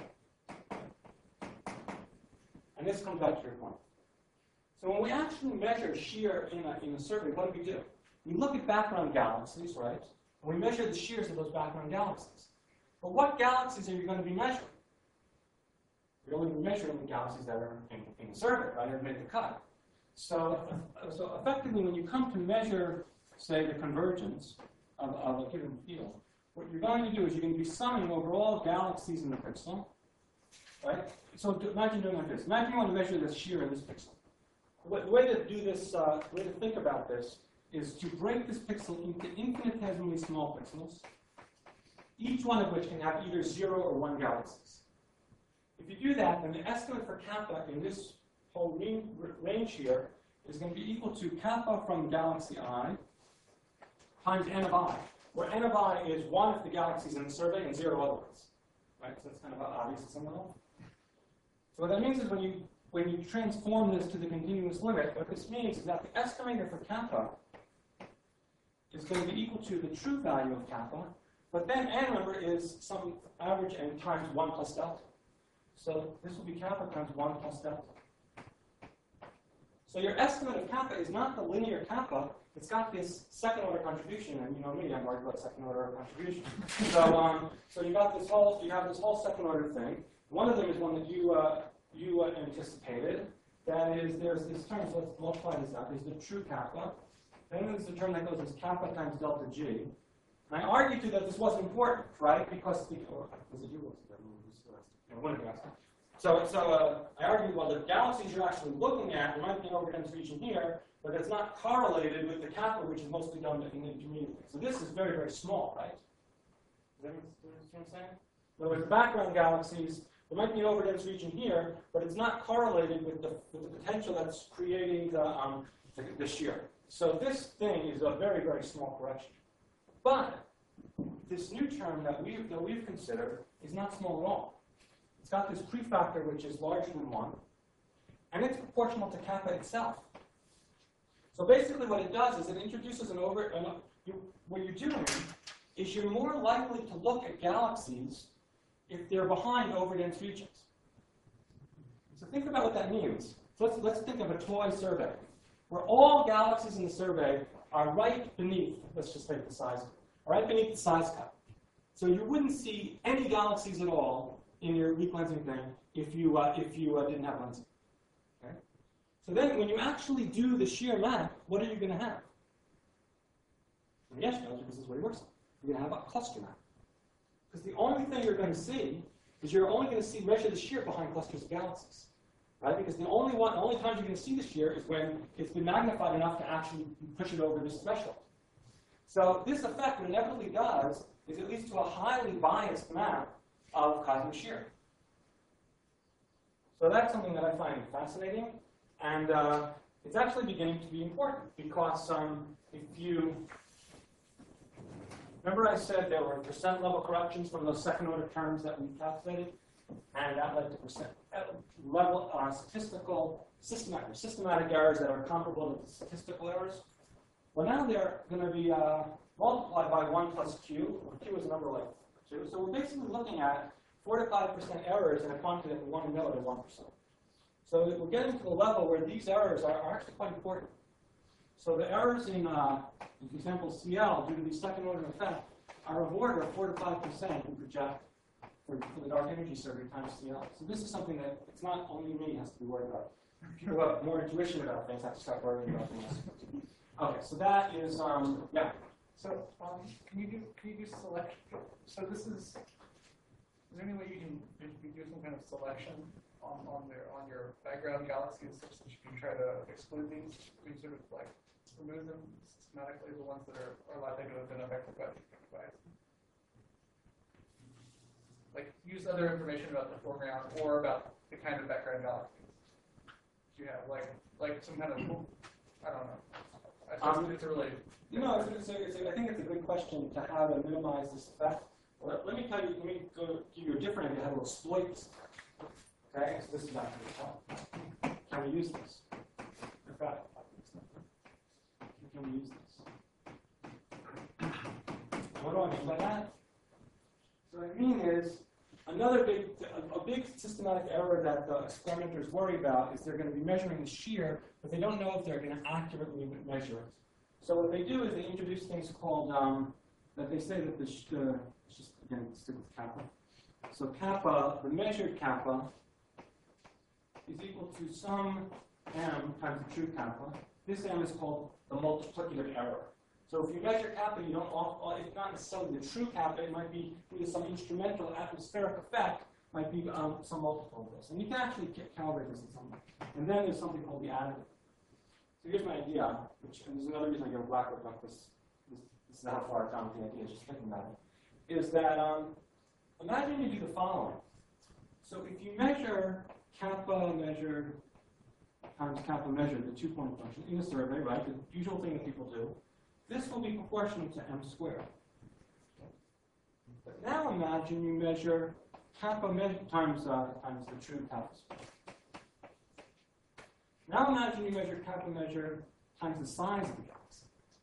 And this comes back to your point. So when we actually measure shear in a, in a survey, what do we do? We look at background galaxies, right? And we measure the shears of those background galaxies. But what galaxies are you going to be measuring? You're only measuring the galaxies that are in, in the survey, right? That made the cut. So, so effectively, when you come to measure, say, the convergence of, of a given field, what you're going to do is you're going to be summing over all galaxies in the pixel, right? So to, imagine doing like this. Imagine you want to measure the shear in this pixel. The way to do this, uh, the way to think about this, is to break this pixel into infinitesimally small pixels, each one of which can have either zero or one galaxies. If you do that, then the estimate for kappa in this whole range here is going to be equal to kappa from galaxy I times n of I, where n of I is one if the galaxy is in the survey and zero otherwise. Right? So that's kind of obvious at some level. So what that means is when you when you transform this to the continuous limit, what this means is that the estimator for kappa is going to be equal to the true value of kappa, but then n, remember, is some average n times one plus delta. So this will be kappa times one plus delta. So your estimate of kappa is not the linear kappa. It's got this second order contribution, and you know me, I'm worried about second order contribution. so, um, so you got this whole, you have this whole second order thing. One of them is one that you uh, you uh, anticipated. That is, there's this term. So let's multiply this out. There's the true kappa, Then there's the term that goes as kappa times delta G. And I argued to that this wasn't important, right? Because the, or was it you? Was it no, one of you asked. So, so uh, I argued, well, the galaxies you're actually looking at, there might be an overdense region here, but it's not correlated with the kappa, which is mostly done in the intermediate. So this is very, very small, right? Is that what I'm saying? In other words, the background galaxies, there might be an overdense region here, but it's not correlated with the, with the potential that's creating the, um, the, the shear. So this thing is a very, very small correction. But this new term that we've, that we've considered is not small at all. It's got this prefactor which is larger than one, and it's proportional to kappa itself. So basically what it does is it introduces an over, an, you, what you're doing is you're more likely to look at galaxies if they're behind overdense regions. So think about what that means. So let's, let's think of a toy survey, where all galaxies in the survey are right beneath, let's just take the size, right beneath the size cut. So you wouldn't see any galaxies at all in your weak lensing thing if you, uh, if you uh, didn't have lensing. Okay? So then when you actually do the shear map, what are you going to have? Yes, this is what it works on. You're going to have a cluster map. Because the only thing you're going to see is you're only going to see measure the shear behind clusters of galaxies. Right? Because the only one, the only times you're going to see the shear is when it's been magnified enough to actually push it over this threshold. So this effect, what it inevitably does, is it leads to a highly biased map of cosmic shear. So that's something that I find fascinating, and uh, it's actually beginning to be important because um, if you remember, I said there were percent level corrections from those second order terms that we calculated, and that led to percent level uh, statistical systematic systematic errors that are comparable to statistical errors. Well, now they're going to be uh, multiplied by one plus q. Q is a number like two. So we're basically looking at four to five percent errors in a quantity that we want to know at one percent. So we're getting to a level where these errors are, are actually quite important. So the errors in, uh, for example, C L due to the second order effect are of order of four to five percent we project for, for the dark energy survey times C L. So this is something that it's not only me has to be worried about. People who have more intuition about things have to start worrying about things. Okay, so that is, um, yeah. So um, can you do can you do selection? So this is. Is there any way you can you do some kind of selection on on their on your background galaxies such that you can try to exclude these? You can sort of like remove them systematically, the ones that are, are likely to have been affected by the device. Like use other information about the foreground or about the kind of background galaxies you have, like like some kind of I don't know. I suppose um, it's a really you know it's, it's a, it's a, I think it's a good question to how to minimize this effect. Well, let me tell you, let me go give you a different idea how to exploit this. Okay, so this is actually the problem. Can we use this? I've got it. Can we use this? What do I mean by that? So what I mean is, another big, a, a big systematic error that the experimenters worry about is they're going to be measuring the shear, but they don't know if they're going to accurately measure it. So what they do is they introduce things called, um, that they say that the, the just again stick with kappa. So kappa, the measured kappa, is equal to some m times the true kappa. This m is called the multiplicative error. So if you measure kappa, you don't. It's not necessarily the true kappa. It might be either some instrumental atmospheric effect, might be um, some multiple of this, and you can actually calibrate this in some way. And then there's something called the additive. So here's my idea, which and there's another reason I go backward like this. This, this is how far I've gone with the idea. Just thinking about it. Is that, um, imagine you do the following. So if you measure kappa measured times kappa measured, the two-point function, in a survey, right, the usual thing that people do, this will be proportional to m squared. But now imagine you measure kappa measured times, uh, times the true kappa squared. Now imagine you measure kappa measured times the size of the galaxy.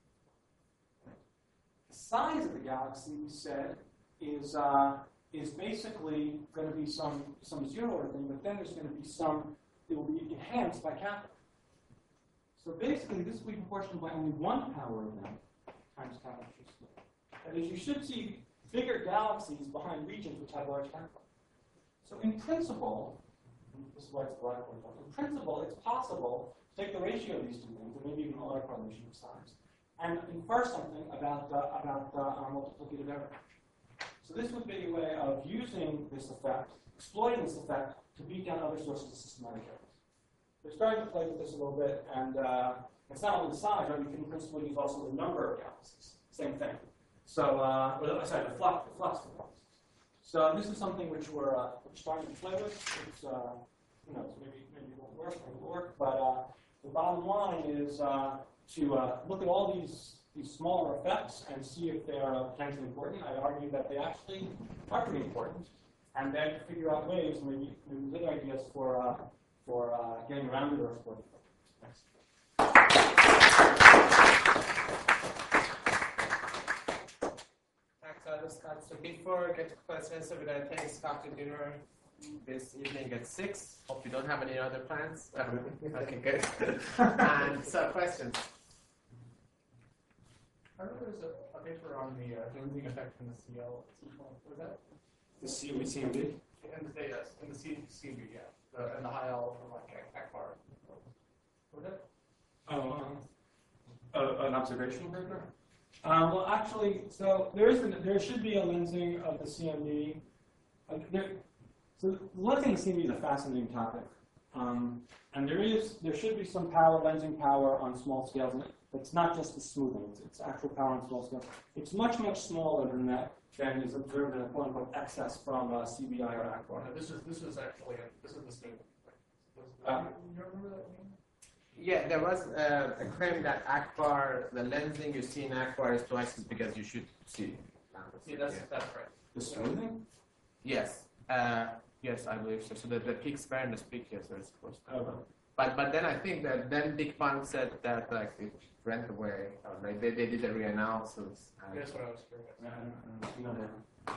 The size of the galaxy, we said, is uh, is basically going to be some some zero order thing, but then there's going to be some, it will be enhanced by kappa. So basically, this will be proportional by only one power of m times kappa squared. That is, you should see bigger galaxies behind regions which have large kappa. So in principle, this is why it's blackboard. In principle, it's possible to take the ratio of these two things, and maybe even autocorrelation of size, and infer something about uh, about uh, our multiplicative error. So this would be a way of using this effect, exploiting this effect to beat down other sources of systematic errors. We're starting to play with this a little bit, and uh, it's not only the size, right? We can in principle use also the number of galaxies. Same thing. So, uh, well, sorry, the flux, the flux of galaxies. So this is something which we're, uh, we're starting to play with. It's, uh, you know, maybe maybe it won't work, maybe it will work, but uh, the bottom line is uh, to uh, look at all these these smaller effects and see if they are uh, potentially important. I argue that they actually are pretty important, and then figure out ways, maybe maybe good ideas for uh, for uh, getting around it or exploiting it. Thanks. Thanks, Otto Scott. So before we get to questions, so we're going to take Scott to dinner this evening at six. Hope you don't have any other plans. Um, okay, good. And so questions. I remember there's a, a paper on the uh, lensing effect in the C L. Was that? The C O E C M B? In the, yes, in the C C B, yeah. The, and the high L from like Akbar. Was that? Oh, um, uh, an observational paper? Um, well, actually, so there is an, there should be a lensing of the C M B. Uh, there, so lensing the C M B is a fascinating topic, um, and there is there should be some power lensing power on small scales, and it's not just the smoothing; it's, it's actual power on small scales. It's much much smaller than that than is observed in a quote unquote excess from uh, C B I or Akbar. No, this is this was actually a, this is the smooth. Uh, you remember that name? Yeah, there was uh, a claim that Akbar, the lensing you see in Akbar is twice as big as you should see. Yeah, that's Yeah. that's right. The smoothing? Yes. Uh, yes, I believe so. So the, the peaks were in the peak, yes, they're supposed to. Okay. But but then I think that then Big Fun said that like it went away. Or like they, they did a reanalysis. And That's what I was curious. Yeah, I don't- I don't know.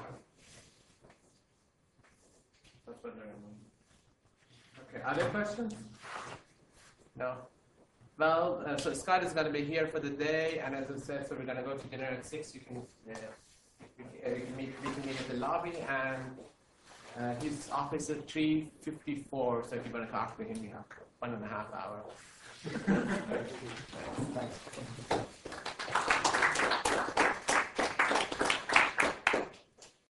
that's what I remember. Okay, other questions? No. Well, uh, so Scott is going to be here for the day, and as I said, so we're going to go to dinner at six. You can, uh, we, can, uh, we can meet. We can meet at the lobby, and uh, his office at three fifty-four. So if you want to talk to him, you have one and a half hour. Thanks.